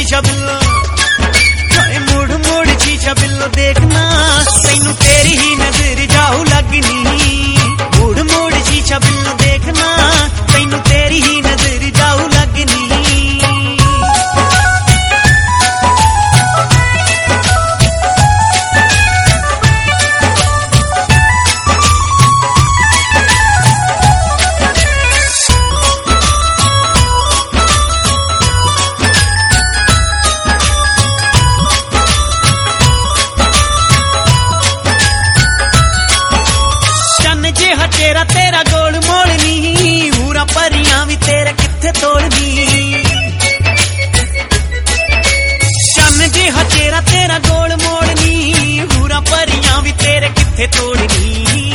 शीशा बिल्लो, मुड़ मुड़ शीशा बिल्लो देखना, तैनू तेरी ही नजर जाऊ लगनी। मुड़ मुड़ शीशा बिल्लो देखना, तैनू तेरी ही नजर जाऊ लगनी। तेरा तेरा गोल मोड़नी, हूरा परियां भी तेरे किथे तोड़नी। चन्न जिहा चेहरा तेरा गोल मोड़नी, हूरा परियां भी तेरे किथे तोड़नी।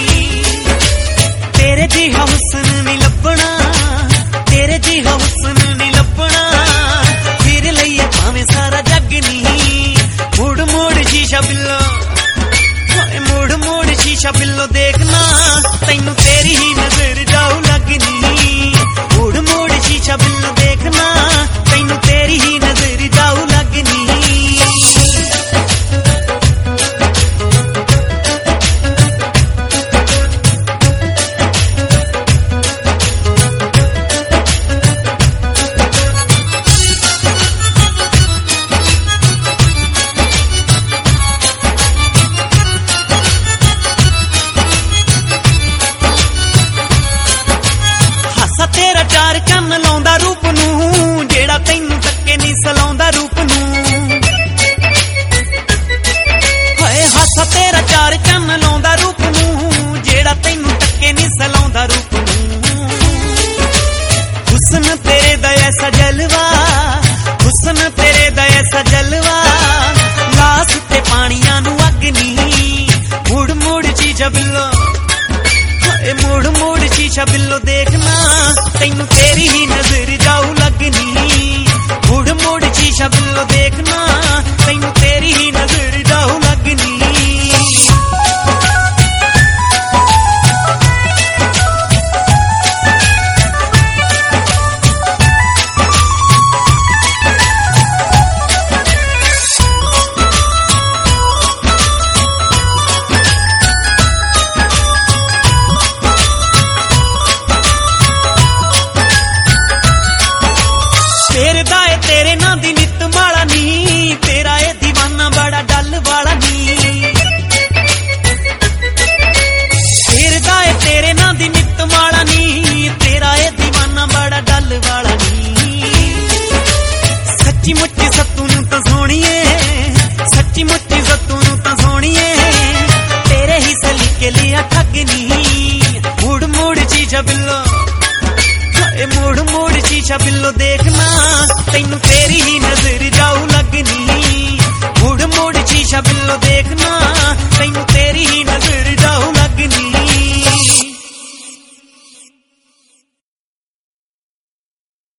तेरे जिहा हुस्न नहीं लभना, तेरे जिहा हुस्न नहीं लभना, फिर लईए भावें सारा जग नी। मुड़ मुड़ शीशा बिल्लो, मुड़ मुड़ शीशा बिल्लो देखना, तैनू तेरी ही नजर जाऊ लगनी। मुड़ मुड़ शीशा बिल्लो देखना, तैनू तेरी ही नजर जाऊ लगनी। तेरा चार चन्न लाउंदा रूप नूं, जेड़ा तैनू तक्के नहीं सलाउंदा रूप नूं। हाय हासा तेरा चार चन्न लाउंदा रूप नूं, जेड़ा तैनू तक्के नहीं सलाउंदा रूप नूं। हुस्न तेरे दा ऐसा जलवा, हुस्न तेरे दा ऐसा जलवा, लास ते पानियां नू अग्नी। मुड़ मुड़ शीशा बिल्लो, मुड़ मुड़ शीशा बिल्लो देखना, तैनू तेरी ही नजर जाऊ लगनी। मुड़ मुड़ शीशा बिल्लो देखना, तैनू तेरी ही नजर जाऊ लगनी। तेरे ना दी नित माला नी, तेरा ए दीवाना बड़ा डल वाला नी। तेरे ना दी नित माला नी, तेरा ए दीवाना बड़ा डल वाला नी। सच्ची मुच्ची सत्तू नू तां सोहणीए, सच्ची मुच्ची सत्तू नू तां सोहणीए, तेरे ही सलीके लिया ठगनी। मुड़ मुड़ शीशा बिल्लो, मुड़ मुड़ शीशा बिल्लो देखना, तैनू तेरी ही नजर